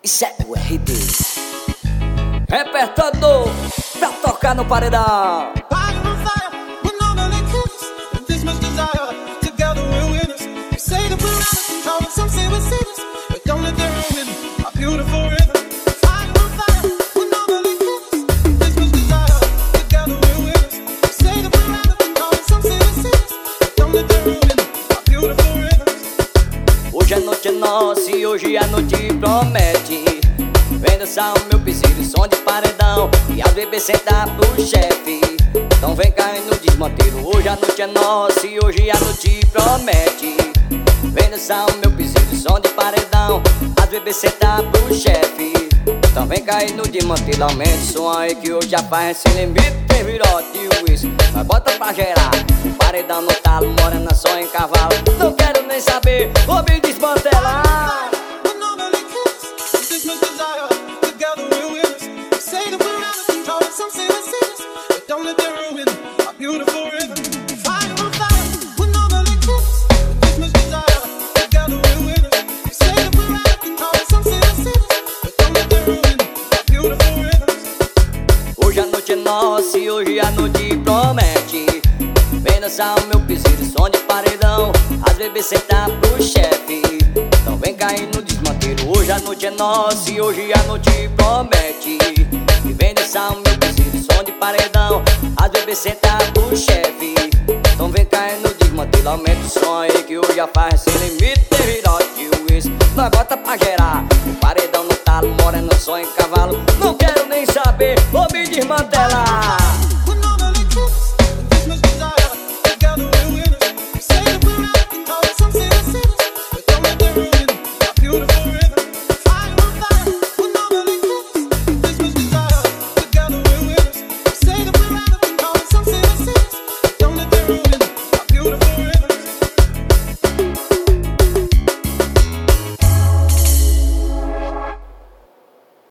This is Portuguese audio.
Isso é o RD. Repertador pra tocar no paredão. Hoje a noite é nossa e hoje a noite promete. Vem dançar o meu piseiro, som de paredão, e as bebês sentar pro chefe. Então vem caindo no desmanteiro. Hoje a noite é nossa e hoje a noite promete. Vem dançar o meu piseiro, som de paredão, as bebês sentar pro chefe. Então vem cair no desmanteiro. Aumenta o som aí que hoje já faz sem limite. Tem virote e uísque, mas bota pra gerar. O paredão no talo, morena só em cavalo. Não quero nem saber, vou me desmantelar. Hoje a noite é nossa e hoje a noite promete. Vem dançar o meu piseiro, som de paredão, as bebês sentar pro chefe. Então vem cair no desmanteiro. Hoje a noite é nossa e hoje a noite promete. E vem dançar o meu piseiro, som de paredão, as bebês sentar pro chefe. Então vem cair no desmanteiro. Aumenta o som aí que hoje já faz sem limite. Tem virote e uísque, nós bota pra gerar. O paredão no talo, morena só em cavalo. Não quero nem saber, vou me desmantelar.